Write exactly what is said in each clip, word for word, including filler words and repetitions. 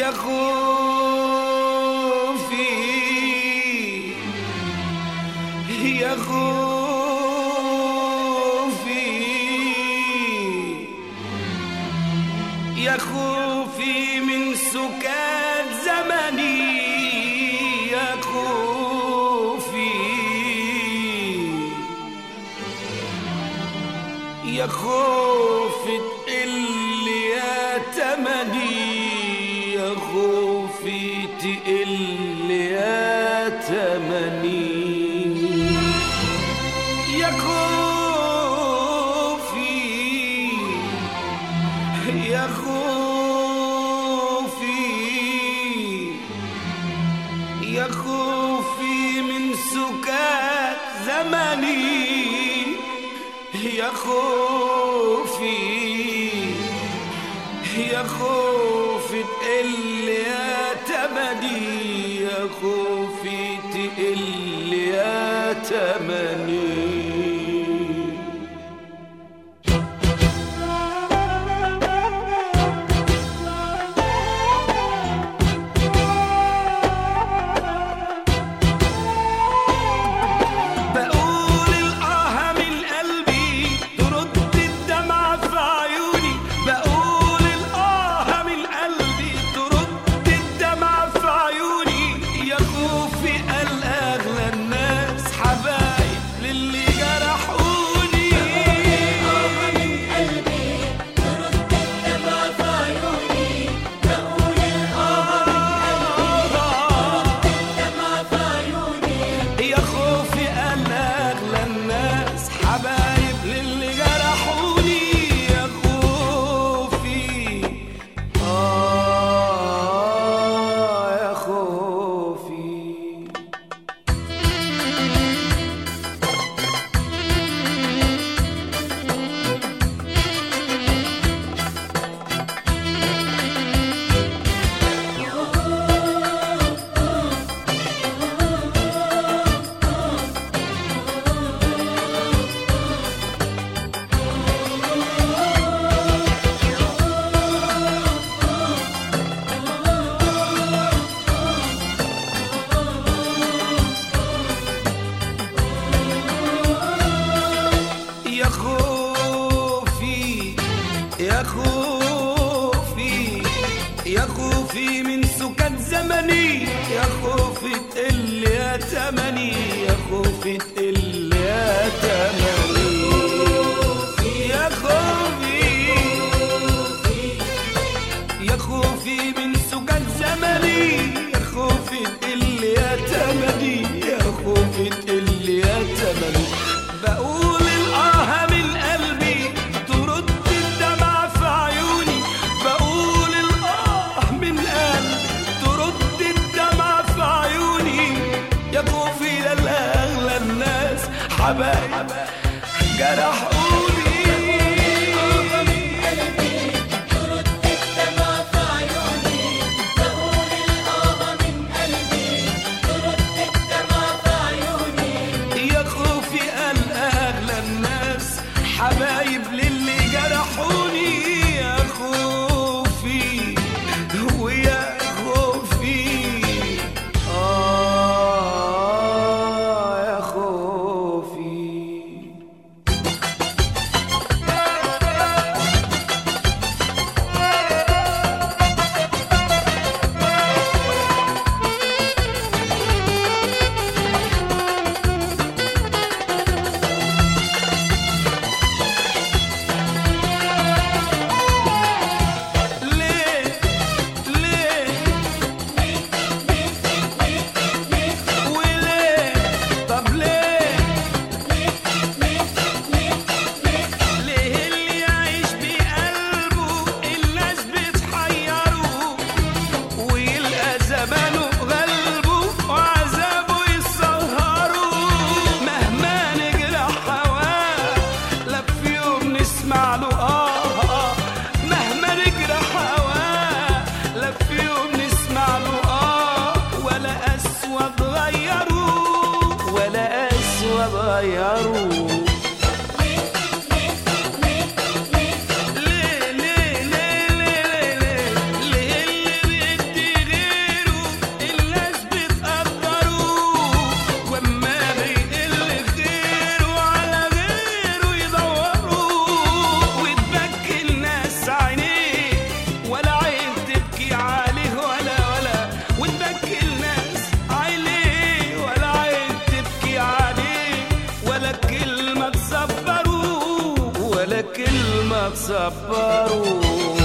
يا خوفي يا خوفي يا خوفي من سكات زمني يا خوفي يا خوفي تقل يا تمني يا خوفي تقل يا تمني يا خوفي يا خوفي يا خوفي من سكات زمني يا خوفي يا خوفي تقل يا تمني يا خوفي تقل يا تمني يا خوفي يا خوفي من سكات زمني يا خوفي تقل يا تمني يا خوفي تقل يا تمني يا خوفي يا خوفي من سكات زمني يا خوفي تقل يا تمني يا خوفي تقل يا تمني بقول الآه من قلبي ترد الدمع في عيوني بقول الآه من قلبي ترد الدمع في عيوني يا خوفي للأغلى الناس حبايب جرحوني حبايب للي جرحوني يا خوفي ويا خوفي آه يا خوفي ما تصبروا.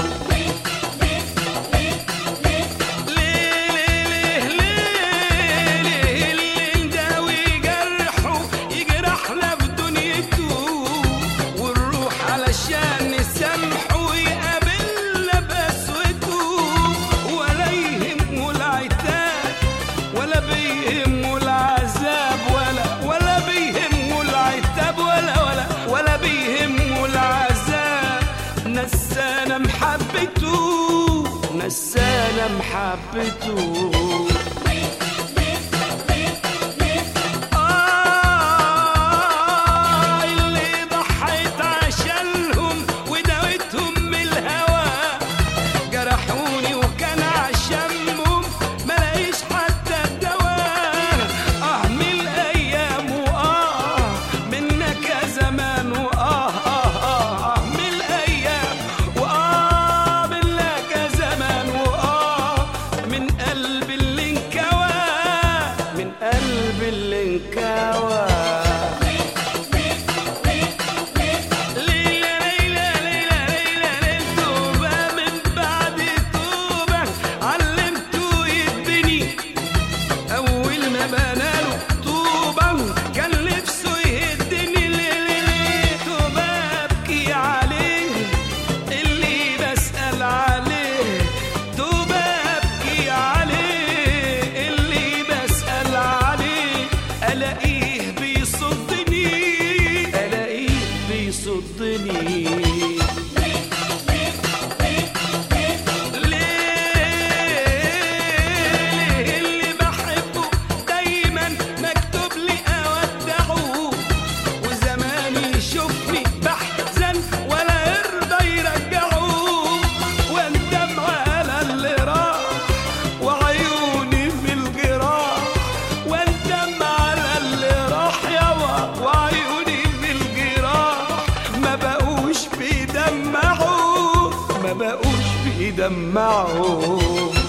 نسانا محبته نسانا محبته آه اللي ضحيت عشانهم وداوتهم من الهوى جرحوني وكان عشانهم ملاقيش حتى الدواء. اه من الايام واه منك يا زمان واه اه اه من الايام واه منك يا زمان واه من قلب اللي انكوى من قلب اللي انكوى. صدني ليه اللي بحبه دايما مكتوب لي اودعه وزماني يشوفني بحزن ولا يرضى يرجعه واندم على اللي راح وعيوني في الجراح واندم على اللي راح يابا وعيوني في الجراح ما بقوش بيدمعوا ما بقوش بيدمعوا.